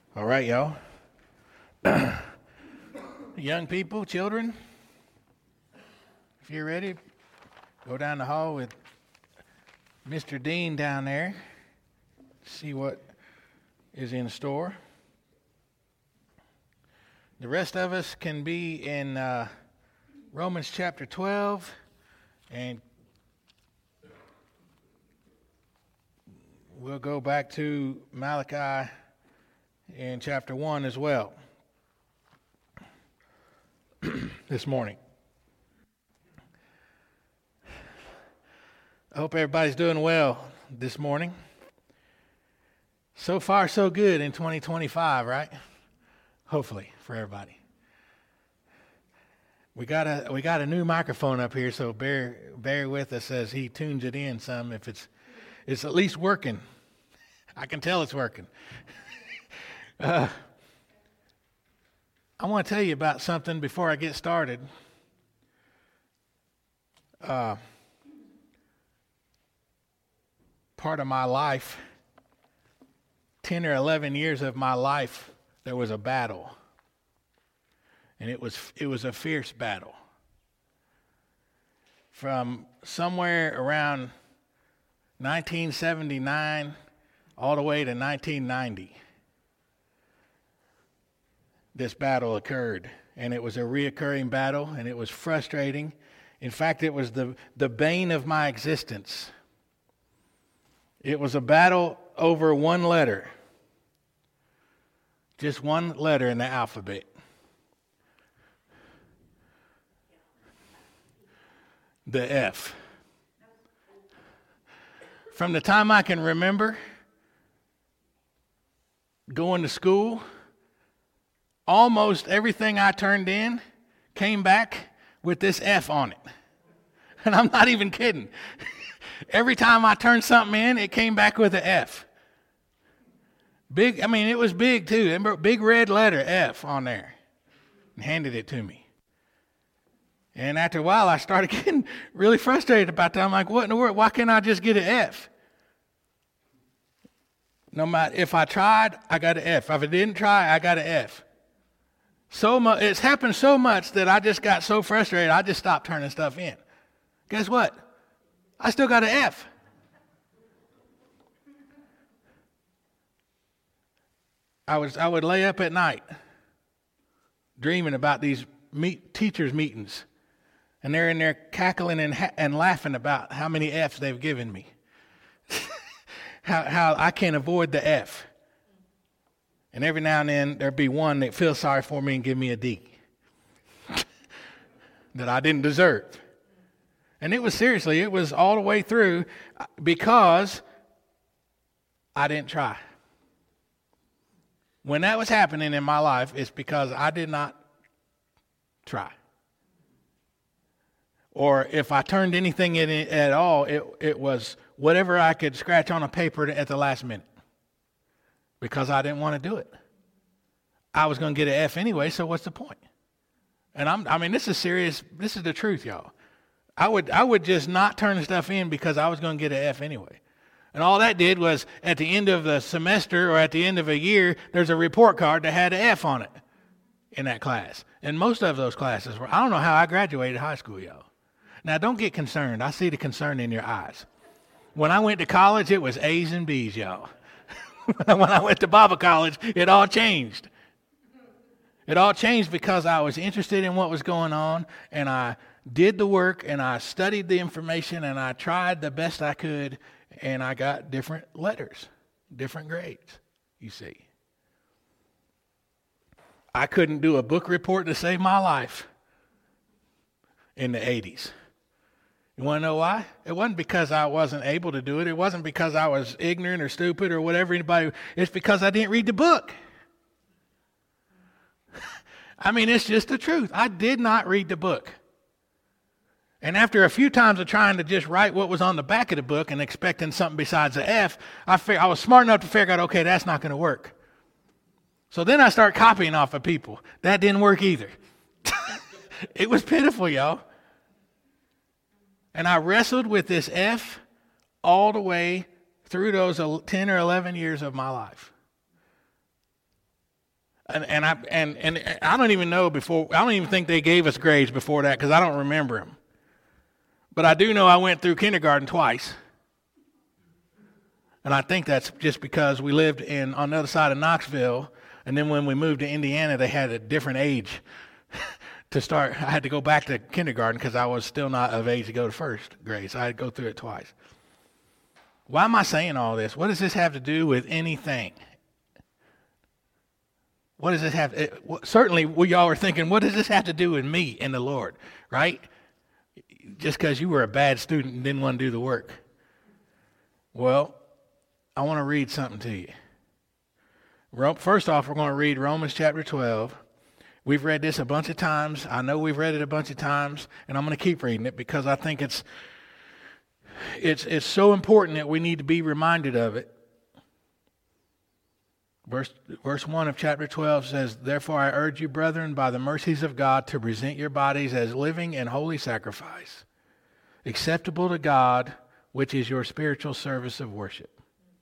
All right, y'all. Young people, children, if you're ready, go down the hall with Mr. Dean down there. See what is in store. The rest of us can be in Romans chapter 12, and we'll go back to Malachi in chapter 1 as well this morning. I hope everybody's doing well this morning. So far, so good in 2025, right? Hopefully, for everybody. We got a new microphone up here, so bear with us as he tunes it in some. If it's at least working, I can tell it's working. I want to tell you about something before I get started. Part of my life, 10 or 11 years of my life, there was a battle. And it was a fierce battle. From somewhere around 1979 all the way to 1990. This battle occurred, and it was a reoccurring battle, and it was frustrating. In fact, it was the bane of my existence. It was a battle over one letter, just one letter in the alphabet. The F. From the time I can remember going to school, almost everything I turned in came back with this F on it. And I'm not even kidding. Every time I turned something in, it came back with an F. Big, it was big too. Remember, big red letter F on there. And handed it to me. And after a while, I started getting really frustrated about that. I'm like, what in the world? Why can't I just get an F? No matter, if I tried, I got an F. If I didn't try, I got an F. So much, it's happened so much that I just got so frustrated, I just stopped turning stuff in. Guess what? I still got an F. I would lay up at night dreaming about these teachers' meetings, and they're in there cackling and laughing about how many Fs they've given me. how I can't avoid the F. And every now and then there'd be one that feels sorry for me and give me a D that I didn't deserve. And it was all the way through because I didn't try. When that was happening in my life, it's because I did not try. Or if I turned anything in it at all, it was whatever I could scratch on a paper at the last minute. Because I didn't want to do it. I was going to get an F anyway, so what's the point? And this is serious. This is the truth, y'all. I would just not turn stuff in because I was going to get an F anyway. And all that did was at the end of the semester or at the end of a year, there's a report card that had an F on it in that class. And most of those classes were, I don't know how I graduated high school, y'all. Now, don't get concerned. I see the concern in your eyes. When I went to college, it was A's and B's, y'all. When I went to Bible college, it all changed. It all changed because I was interested in what was going on, and I did the work, and I studied the information, and I tried the best I could, and I got different letters, different grades, you see. I couldn't do a book report to save my life in the 80s. You want to know why? It wasn't because I wasn't able to do it. It wasn't because I was ignorant or stupid or whatever anybody. It's because I didn't read the book. It's just the truth. I did not read the book. And after a few times of trying to just write what was on the back of the book and expecting something besides an F, I was smart enough to figure out, okay, that's not going to work. So then I start copying off of people. That didn't work either. It was pitiful, y'all. And I wrestled with this F all the way through those 10 or 11 years of my life. And I don't even know before. I don't even think they gave us grades before that because I don't remember them. But I do know I went through kindergarten twice. And I think that's just because we lived on the other side of Knoxville, and then when we moved to Indiana, they had a different age to start. I had to go back to kindergarten because I was still not of age to go to first grade, so I had to go through it twice. Why am I saying all this? What does this have to do with anything? What does this have? Certainly, we all are thinking, what does this have to do with me and the Lord, right? Just because you were a bad student and didn't want to do the work. Well, I want to read something to you. First off, we're going to read Romans chapter 12. We've read this a bunch of times. I know we've read it a bunch of times, and I'm going to keep reading it because I think it's so important that we need to be reminded of it. Verse 1 of chapter 12 says, "Therefore I urge you, brethren, by the mercies of God, to present your bodies as living and holy sacrifice, acceptable to God, which is your spiritual service of worship."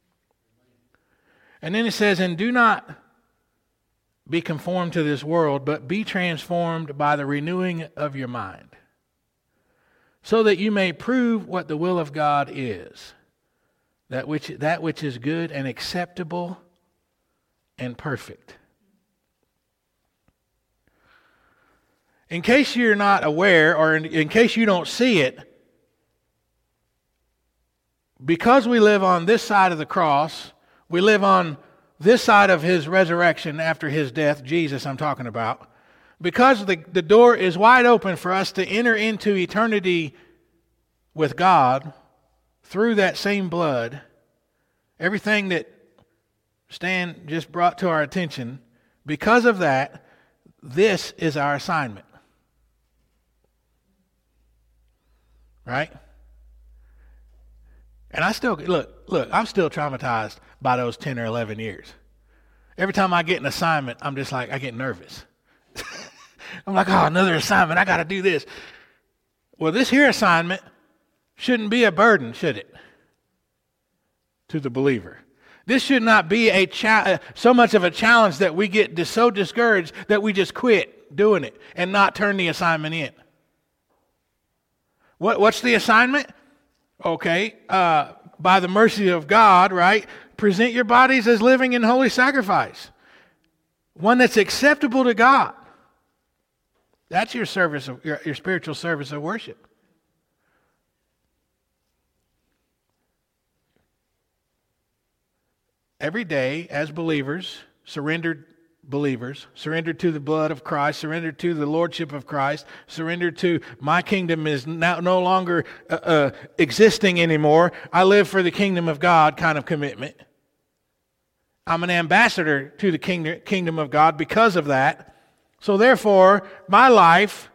And then it says, "And do not be conformed to this world, but be transformed by the renewing of your mind, so that you may prove what the will of God is, that which is good and acceptable and perfect." In case you're not aware, or in case you don't see it, because we live on this side of the cross, we live on this side of his resurrection after his death, Jesus I'm talking about, because the door is wide open for us to enter into eternity with God through that same blood, everything that Stan just brought to our attention, because of that, this is our assignment. Right? And I still, look, I'm still traumatized by those 10 or 11 years. Every time I get an assignment, I'm just like, I get nervous. I'm like, oh, another assignment, I got to do this. Well, this here assignment shouldn't be a burden, should it? To the believer. This should not be so much of a challenge that we get so discouraged that we just quit doing it and not turn the assignment in. What's the assignment? Okay, by the mercy of God, right? Present your bodies as living and holy sacrifice. One that's acceptable to God. That's your service, your spiritual service of worship. Every day, as believers, surrendered to the blood of Christ, surrendered to the lordship of Christ, surrendered to my kingdom is now no longer existing anymore. I live for the kingdom of God kind of commitment. I'm an ambassador to the kingdom of God because of that. So therefore, my life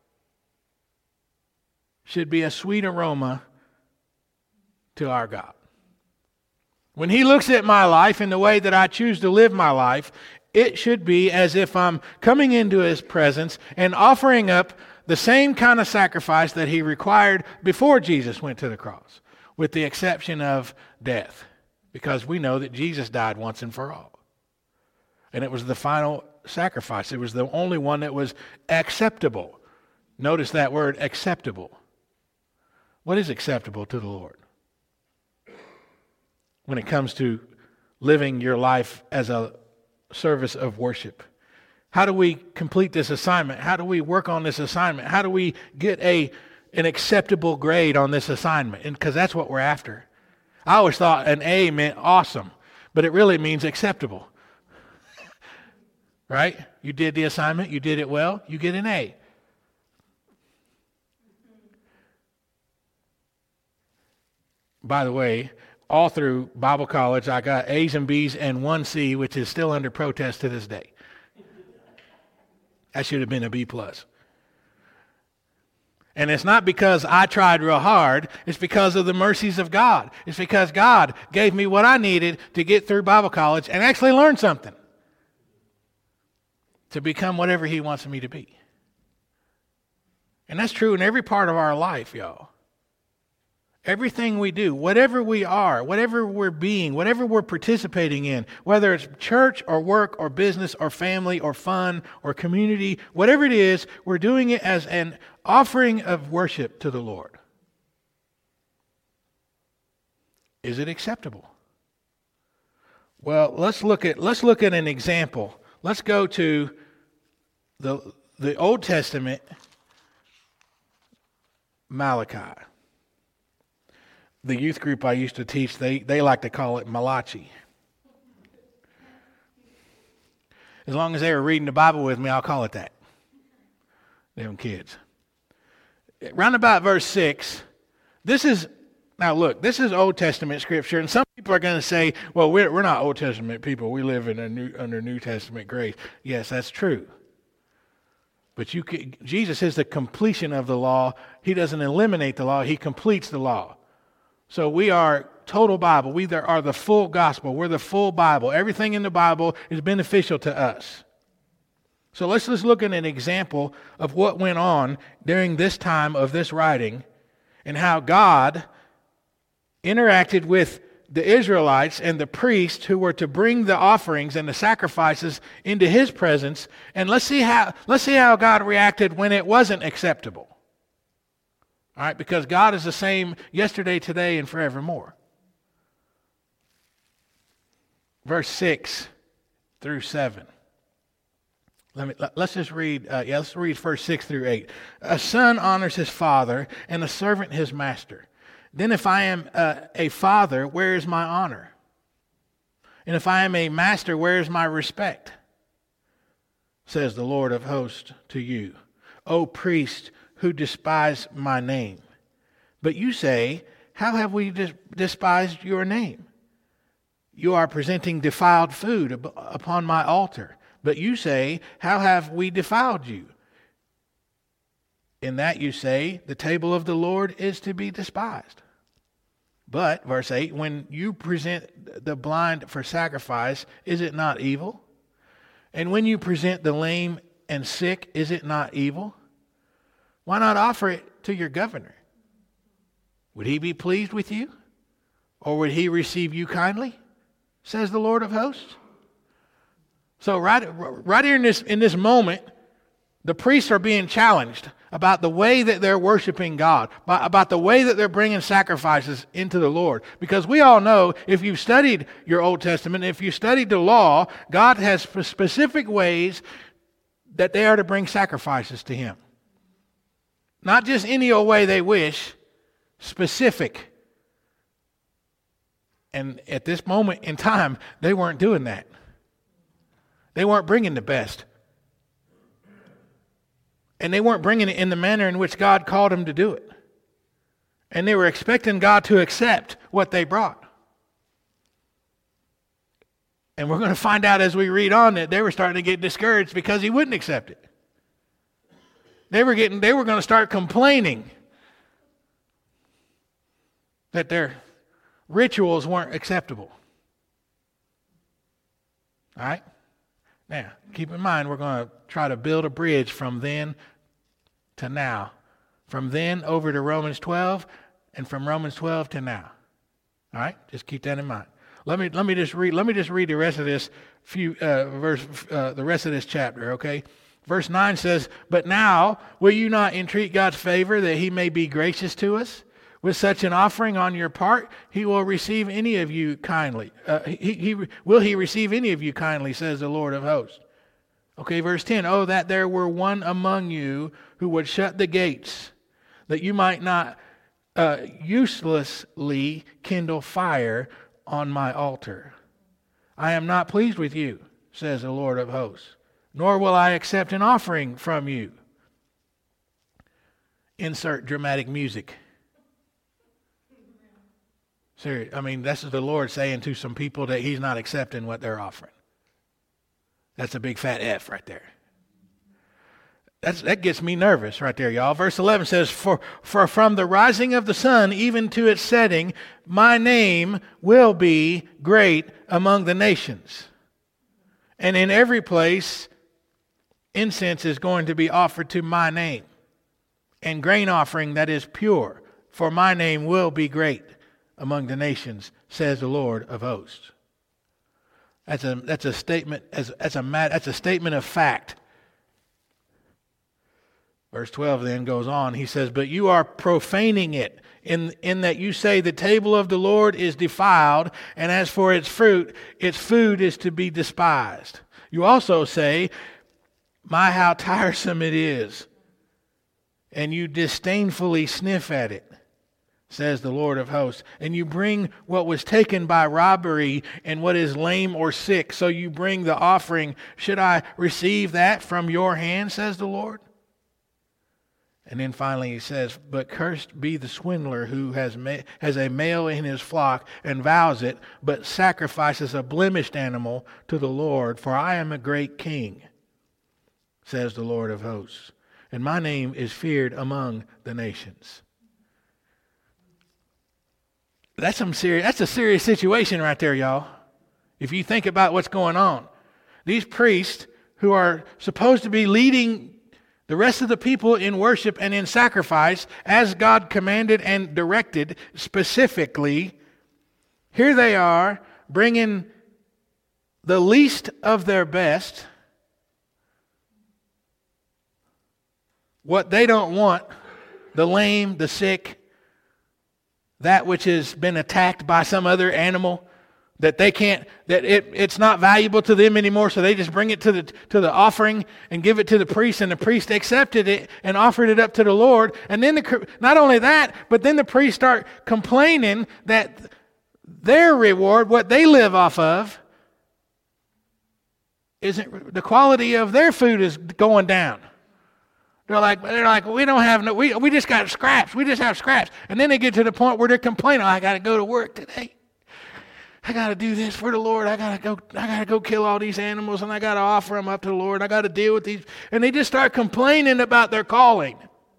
should be a sweet aroma to our God. When he looks at my life and the way that I choose to live my life, it should be as if I'm coming into his presence and offering up the same kind of sacrifice that he required before Jesus went to the cross, with the exception of death, because we know that Jesus died once and for all. And it was the final sacrifice. It was the only one that was acceptable. Notice that word, acceptable. What is acceptable to the Lord? When it comes to living your life as a service of worship. How do we complete this assignment? How do we work on this assignment? How do we get an acceptable grade on this assignment? And because that's what we're after. I always thought an A meant awesome, but it really means acceptable. Right? You did the assignment, you did it well, you get an A. By the way, all through Bible college, I got A's and B's and 1 C, which is still under protest to this day. That should have been a B+. And it's not because I tried real hard. It's because of the mercies of God. It's because God gave me what I needed to get through Bible college and actually learn something to become whatever he wants me to be. And that's true in every part of our life, y'all. Everything we do, whatever we are, whatever we're being, whatever we're participating in, whether it's church or work or business or family or fun or community, whatever it is, we're doing it as an offering of worship to the Lord. Is it acceptable? Well, let's look at an example. Let's go to the Old Testament, Malachi. The youth group I used to teach, they like to call it Malachi. As long as they were reading the Bible with me, I'll call it that. Them kids. Round about verse 6, this is Old Testament scripture, and some people are going to say, well, we're not Old Testament people. We live in under New Testament grace. Yes, that's true. But Jesus is the completion of the law. He doesn't eliminate the law. He completes the law. So we are total Bible. We are the full gospel. We're the full Bible. Everything in the Bible is beneficial to us. So let's just look at an example of what went on during this time of this writing and how God interacted with the Israelites and the priests who were to bring the offerings and the sacrifices into his presence. And let's see how God reacted when it wasn't acceptable. All right, because God is the same yesterday, today, and forevermore. Verse 6 through 7. Let's just read. Let's read verse 6 through 8. A son honors his father, and a servant his master. Then if I am a father, where is my honor? And if I am a master, where is my respect? Says the Lord of hosts to you, O priest who despise my name. But you say, how have we despised your name? You are presenting defiled food upon my altar. But you say, how have we defiled you? In that you say, the table of the Lord is to be despised. But, verse 8, when you present the blind for sacrifice, is it not evil? And when you present the lame and sick, is it not evil? Why not offer it to your governor? Would he be pleased with you? Or would he receive you kindly? Says the Lord of hosts. So right here in this moment, the priests are being challenged about the way that they're worshiping God, about the way that they're bringing sacrifices into the Lord. Because we all know, if you've studied your Old Testament, if you studied the law, God has specific ways that they are to bring sacrifices to him. Not just any old way they wish, specific. And at this moment in time, they weren't doing that. They weren't bringing the best. And they weren't bringing it in the manner in which God called them to do it. And they were expecting God to accept what they brought. And we're going to find out as we read on that they were starting to get discouraged because he wouldn't accept it. They were going to start complaining that their rituals weren't acceptable. All right? Now, keep in mind, we're going to try to build a bridge from then to now. From then over to Romans 12, and from Romans 12 to now. All right? Just keep that in mind. Let me just read the rest of this the rest of this chapter, okay? Verse 9 says, "But now will you not entreat God's favor that he may be gracious to us? With such an offering on your part, he will receive any of you kindly. Will he receive any of you kindly, says the Lord of hosts." Okay, verse 10, "Oh, that there were one among you who would shut the gates, that you might not uselessly kindle fire on my altar. I am not pleased with you, says the Lord of hosts, nor will I accept an offering from you." Insert dramatic music. Serious. I mean, this is the Lord saying to some people that he's not accepting what they're offering. That's a big fat F right there. That gets me nervous right there, y'all. Verse 11 says, For from the rising of the sun even to its setting, my name will be great among the nations. And in every place, incense is going to be offered to my name, and grain offering that is pure for my name will be great among the nations, says the Lord of hosts. That's a statement. That's a statement of fact. Verse 12 then goes on. He says, "But you are profaning it, in that you say the table of the Lord is defiled, and as for its food is to be despised. You also say, my, how tiresome it is, and you disdainfully sniff at it, says the Lord of hosts. And you bring what was taken by robbery and what is lame or sick, so you bring the offering. Should I receive that from your hand, says the Lord?" And then finally he says, "But cursed be the swindler who has a male in his flock and vows it, but sacrifices a blemished animal to the Lord. For I am a great king, says the Lord of hosts, and my name is feared among the nations." That's a serious situation right there, y'all. If you think about what's going on. These priests who are supposed to be leading the rest of the people in worship and in sacrifice, as God commanded and directed specifically, here they are bringing the least of their best, what they don't want, the lame, the sick, that which has been attacked by some other animal, that they can't, it's not valuable to them anymore, so they just bring it to the offering and give it to the priest, and the priest accepted it and offered it up to the Lord. And then not only that, but then the priests start complaining that their reward, what they live off of, isn't, the quality of their food is going down. They're like, we don't have no, we just got scraps. We just have scraps. And then they get to the point where they're complaining, "I got to go to work today. I got to do this for the Lord. I got to go kill all these animals, and I got to offer them up to the Lord. I got to deal with these." And they just start complaining about their calling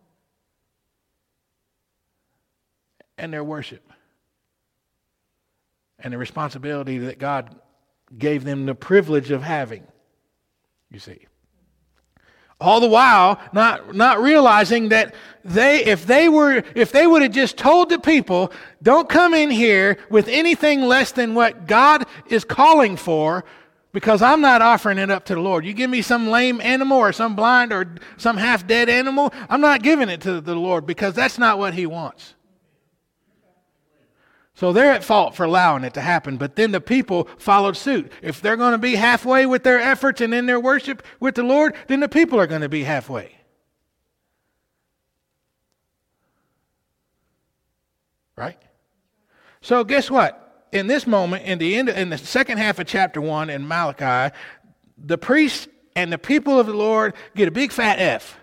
and their worship and the responsibility that God gave them the privilege of having, you see. All the while, not realizing that if they would have just told the people, "Don't come in here with anything less than what God is calling for, because I'm not offering it up to the Lord. You give me some lame animal or some blind or some half-dead animal, I'm not giving it to the Lord, because that's not what He wants." So they're at fault for allowing it to happen, but then the people followed suit. If they're going to be halfway with their efforts and in their worship with the Lord, then the people are going to be halfway. Right? So guess what? In this moment, in the second half of chapter 1 in Malachi, the priests and the people of the Lord get a big fat F.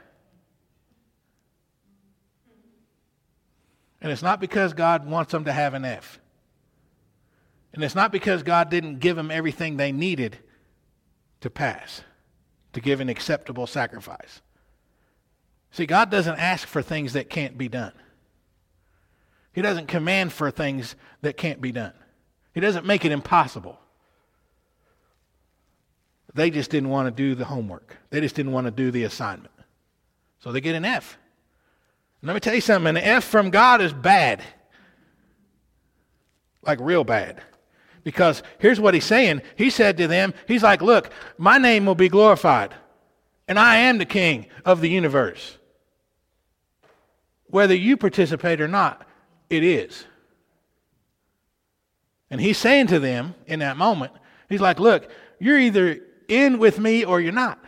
And it's not because God wants them to have an F. And it's not because God didn't give them everything they needed to pass, to give an acceptable sacrifice. See, God doesn't ask for things that can't be done. He doesn't command for things that can't be done. He doesn't make it impossible. They just didn't want to do the homework. They just didn't want to do the assignment. So they get an F. Let me tell you something, an F from God is bad. Like real bad. Because here's what He's saying. He said to them, He's like, "Look, my name will be glorified, and I am the King of the universe. Whether you participate or not, it is." And He's saying to them in that moment, He's like, "Look, you're either in with me or you're not.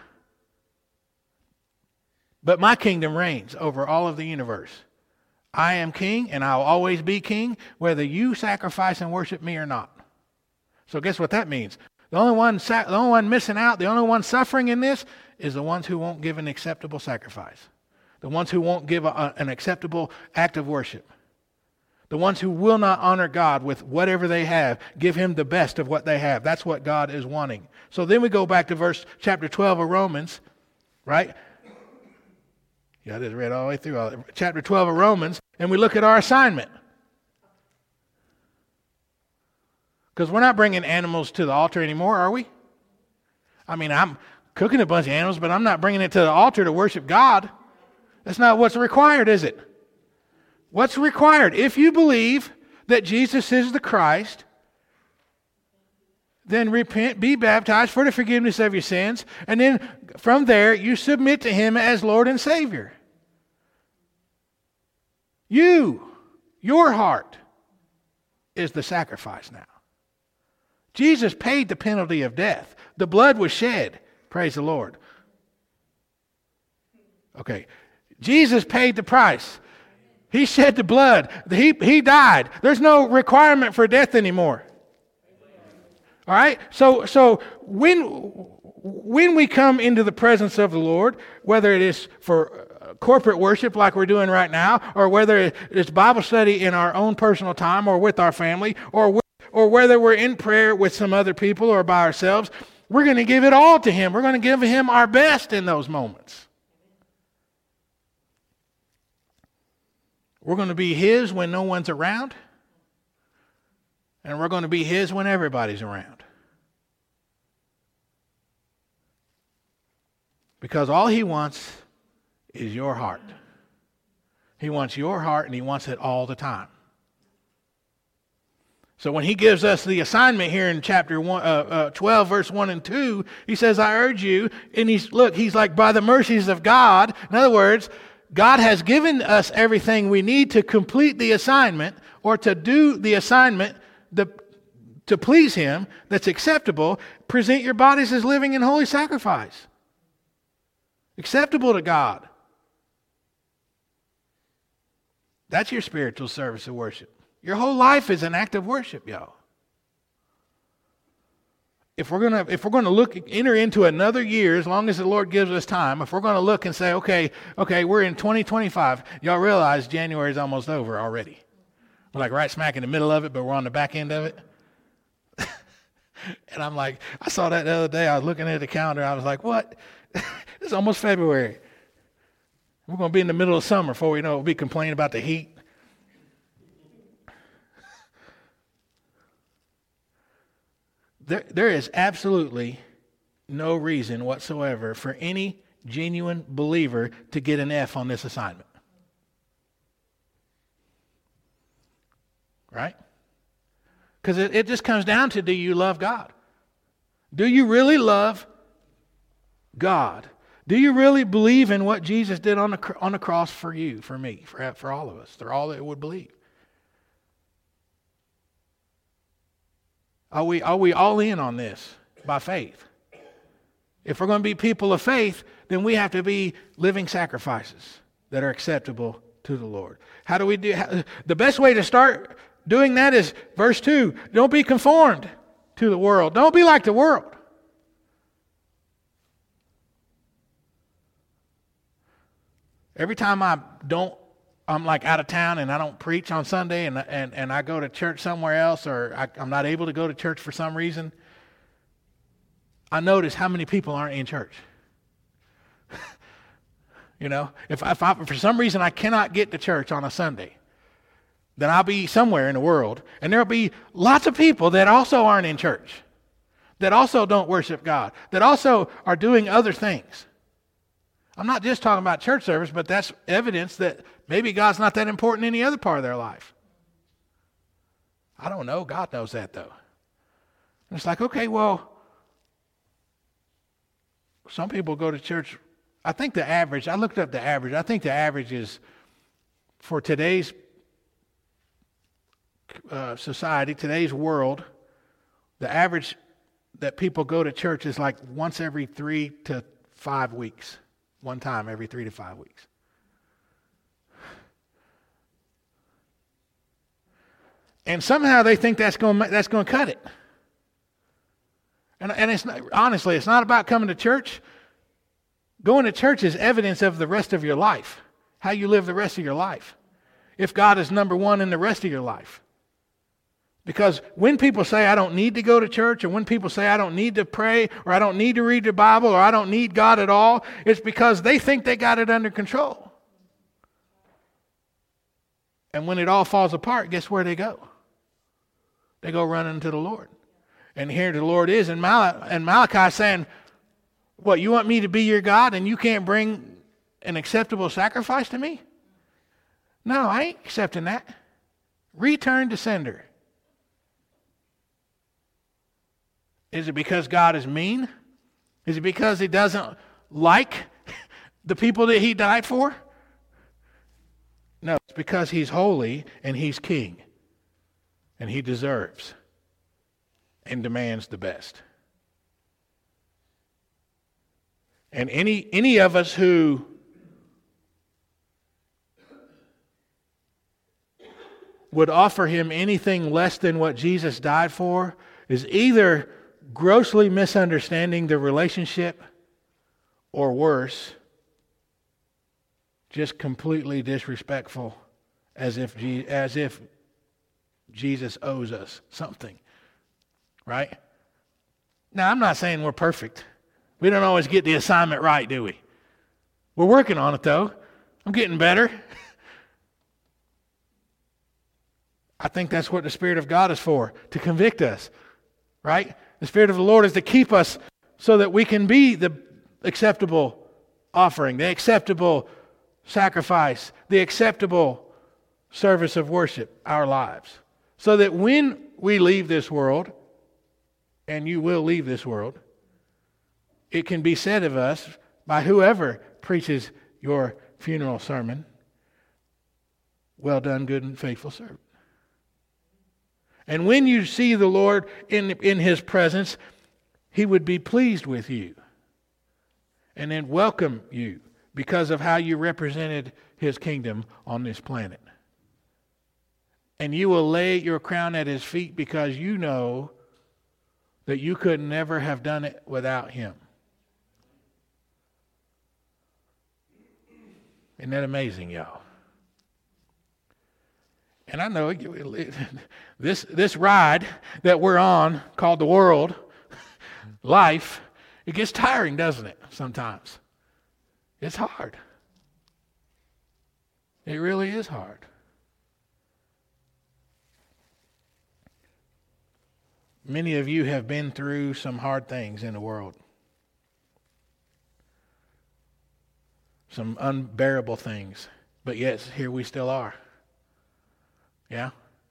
But my kingdom reigns over all of the universe. I am king, and I'll always be king, whether you sacrifice and worship me or not." So guess what that means? The only one missing out, the only one suffering in this is the ones who won't give an acceptable sacrifice. The ones who won't give an acceptable act of worship. The ones who will not honor God with whatever they have, give Him the best of what they have. That's what God is wanting. So then we go back to chapter 12 of Romans, right? Yeah, I just read all the way through chapter 12 of Romans, and we look at our assignment. Because we're not bringing animals to the altar anymore, are we? I mean, I'm cooking a bunch of animals, but I'm not bringing it to the altar to worship God. That's not what's required, is it? What's required? If you believe that Jesus is the Christ, then repent, be baptized for the forgiveness of your sins, and then from there you submit to Him as Lord and Savior. Your heart is the sacrifice now. Jesus paid the penalty of death. The blood was shed. Praise the Lord. Okay. Jesus paid the price. He shed the blood. He died. There's no requirement for death anymore. All right? So when we come into the presence of the Lord, whether it is for corporate worship like we're doing right now, or whether it's Bible study in our own personal time or with our family, or whether we're in prayer with some other people or by ourselves, we're going to give it all to Him. We're going to give Him our best in those moments. We're going to be His when no one's around, and we're going to be His when everybody's around. Because all He wants is your heart. He wants your heart, and He wants it all the time. So when He gives us the assignment here in chapter 12, verse 1 and 2, He says, I urge you, and He's like, by the mercies of God. In other words, God has given us everything we need to complete the assignment, or to do the assignment to please Him that's acceptable. Present your bodies as living and holy sacrifice. Acceptable to God. That's your spiritual service of worship. Your whole life is an act of worship, y'all. If we're gonna enter into another year, as long as the Lord gives us time, if we're gonna look and say, okay, we're in 2025, y'all realize January is almost over already. We're like right smack in the middle of it, but we're on the back end of it. And I'm like, I saw that the other day. I was looking at the calendar. I was like, what? It's almost February. We're going to be in the middle of summer before we know it. We'll be complaining about the heat. There is absolutely no reason whatsoever for any genuine believer to get an F on this assignment. Right? Because it just comes down to, do you love God? Do you really love God? Do you really believe in what Jesus did on the cross for you, for me, for all of us? They're all that would believe. Are we all in on this by faith? If we're going to be people of faith, then we have to be living sacrifices that are acceptable to the Lord. How do we do? The best way to start doing that is verse 2. Don't be conformed to the world. Don't be like the world. Every time I'm like out of town and I don't preach on Sunday and I go to church somewhere else, or I'm not able to go to church for some reason, I notice how many people aren't in church. You know, if for some reason I cannot get to church on a Sunday, then I'll be somewhere in the world, and there'll be lots of people that also aren't in church, that also don't worship God, that also are doing other things. I'm not just talking about church service, but that's evidence that maybe God's not that important in any other part of their life. I don't know. God knows that, though. And it's like, okay, well, some people go to church. I think the average, I looked up the average. I think the average is, for today's society, today's world, the average that people go to church is like once every 3 to 5 weeks. One time every 3 to 5 weeks. And somehow they think that's going to cut it. And it's not, honestly, it's not about coming to church. Going to church is evidence of the rest of your life, how you live the rest of your life. If God is number one in the rest of your life. Because when people say, I don't need to go to church, or when people say, I don't need to pray, or I don't need to read the Bible, or I don't need God at all, it's because they think they got it under control. And when it all falls apart, guess where they go? They go running to the Lord. And here the Lord is, and Malachi saying, what, you want me to be your God, and you can't bring an acceptable sacrifice to me? No, I ain't accepting that. Return to sender. Is it because God is mean? Is it because he doesn't like the people that he died for? No, it's because he's holy and he's king. And he deserves and demands the best. And any of us who would offer him anything less than what Jesus died for is either grossly misunderstanding the relationship, or worse, just completely disrespectful, as if Jesus owes us something, right? Now, I'm not saying we're perfect. We don't always get the assignment right, do we? We're working on it, though. I'm getting better. I think that's what the Spirit of God is for, to convict us, right? The Spirit of the Lord is to keep us so that we can be the acceptable offering, the acceptable sacrifice, the acceptable service of worship, our lives. So that when we leave this world, and you will leave this world, it can be said of us by whoever preaches your funeral sermon, well done, good and faithful servant. And when you see the Lord in his presence, he would be pleased with you and then welcome you because of how you represented his kingdom on this planet. And you will lay your crown at his feet because you know that you could never have done it without him. Isn't that amazing, y'all? And I know this ride that we're on, called the world, life, it gets tiring, doesn't it, sometimes? It's hard. It really is hard. Many of you have been through some hard things in the world. Some unbearable things. But yet, here we still are. Yeah?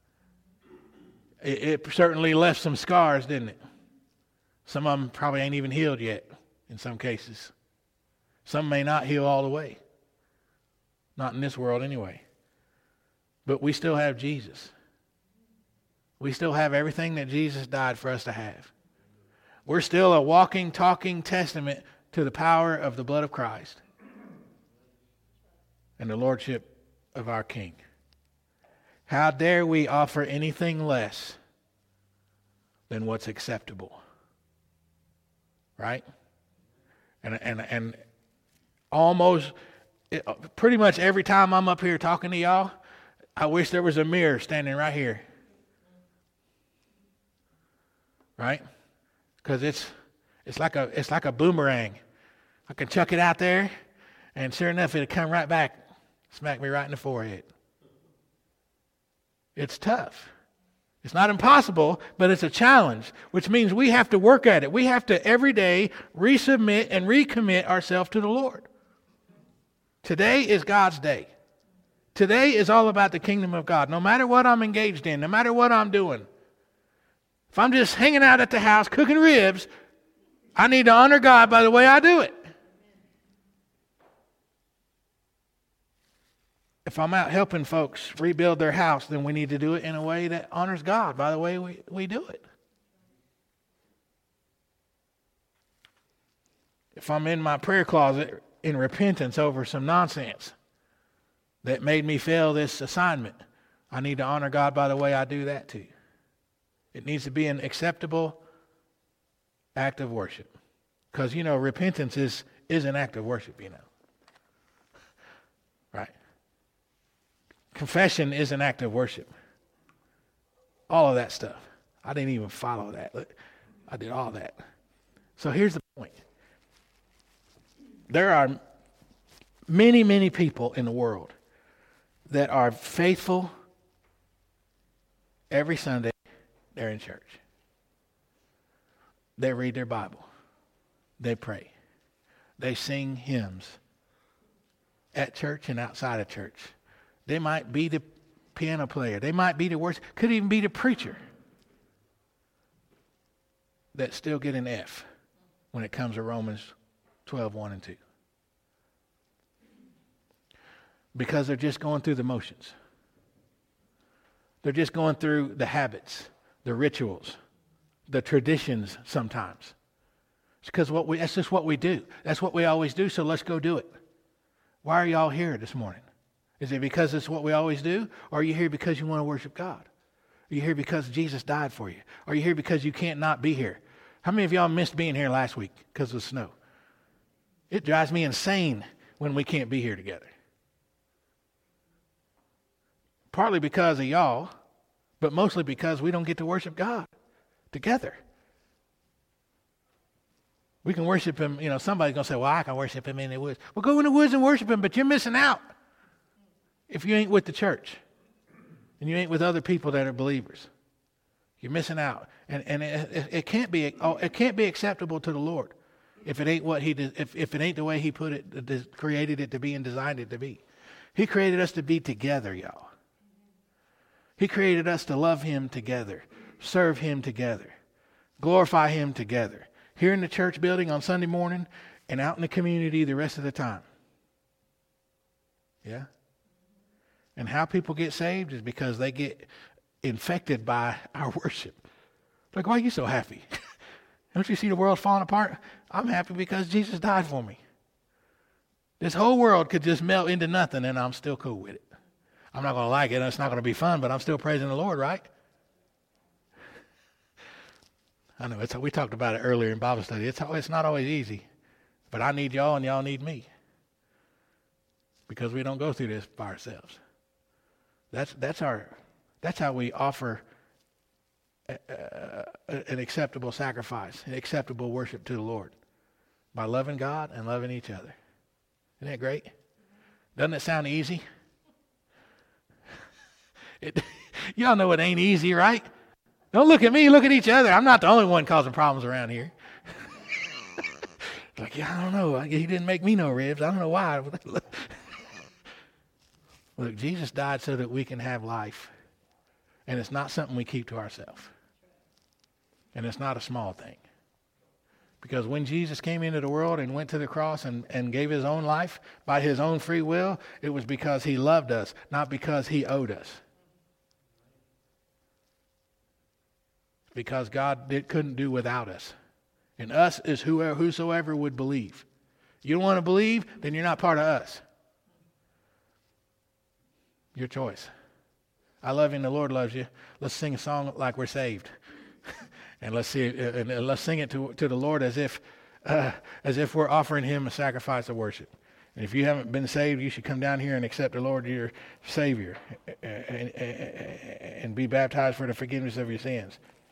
It certainly left some scars, didn't it? Some of them probably ain't even healed yet, in some cases. Some may not heal all the way. Not in this world anyway. But we still have Jesus. We still have everything that Jesus died for us to have. We're still a walking, talking testament to the power of the blood of Christ and the lordship of our King. How dare we offer anything less than what's acceptable? Right? And almost, pretty much every time I'm up here talking to y'all, I wish there was a mirror standing right here. Right? Because it's like a boomerang. I can chuck it out there, and sure enough, it'll come right back, smack me right in the forehead. It's tough. It's not impossible, but it's a challenge, which means we have to work at it. We have to every day resubmit and recommit ourselves to the Lord. Today is God's day. Today is all about the kingdom of God. No matter what I'm engaged in, no matter what I'm doing. If I'm just hanging out at the house cooking ribs, I need to honor God by the way I do it. If I'm out helping folks rebuild their house, then we need to do it in a way that honors God by the way we do it. If I'm in my prayer closet in repentance over some nonsense that made me fail this assignment, I need to honor God by the way I do that too. It needs to be an acceptable act of worship. Because, repentance is an act of worship, Right? Confession is an act of worship. All of that stuff. I didn't even follow that. Look, I did all that. So here's the point. There are many, many people in the world that are faithful every Sunday. They're in church. They read their Bible. They pray. They sing hymns at church and outside of church. They might be the piano player. They might be the worship. Could even be the preacher that still get an F when it comes to Romans 12:1 and 2. Because they're just going through the motions. They're just going through the habits, the rituals, the traditions sometimes. It's because that's just what we do. That's what we always do, so let's go do it. Why are y'all here this morning? Is it because it's what we always do? Or are you here because you want to worship God? Are you here because Jesus died for you? Are you here because you can't not be here? How many of y'all missed being here last week because of the snow? It drives me insane when we can't be here together. Partly because of y'all, but mostly because we don't get to worship God together. We can worship him, somebody's going to say, well, I can worship him in the woods. Well, go in the woods and worship him, but you're missing out if you ain't with the church and you ain't with other people that are believers. You're missing out. And it can't be acceptable to the Lord if it ain't what he did, if it ain't the way he put it, created it to be and designed it to be. He created us to be together, y'all. He created us to love him together, serve him together, glorify him together. Here in the church building on Sunday morning and out in the community the rest of the time. Yeah? And how people get saved is because they get infected by our worship. Like, why are you so happy? Don't you see the world falling apart? I'm happy because Jesus died for me. This whole world could just melt into nothing and I'm still cool with it. I'm not going to like it and it's not going to be fun, but I'm still praising the Lord, right? I know, we talked about it earlier in Bible study. It's not always easy, but I need y'all and y'all need me because we don't go through this by ourselves. That's how we offer an acceptable sacrifice, an acceptable worship to the Lord, by loving God and loving each other. Isn't that great? Doesn't it sound easy? Y'all know it ain't easy, right? Don't look at me, look at each other. I'm not the only one causing problems around here. Like, yeah, I don't know. He didn't make me no ribs. I don't know why. Look, Jesus died so that we can have life. And it's not something we keep to ourselves. And it's not a small thing. Because when Jesus came into the world and went to the cross and gave his own life by his own free will, it was because he loved us, not because he owed us. Because God couldn't do without us. And us is whosoever would believe. You don't want to believe, then you're not part of us. Your choice. I love you and the Lord loves you. Let's sing a song like we're saved. And let's sing it to the Lord as if we're offering him a sacrifice of worship. And if you haven't been saved, you should come down here and accept the Lord your Savior and be baptized for the forgiveness of your sins.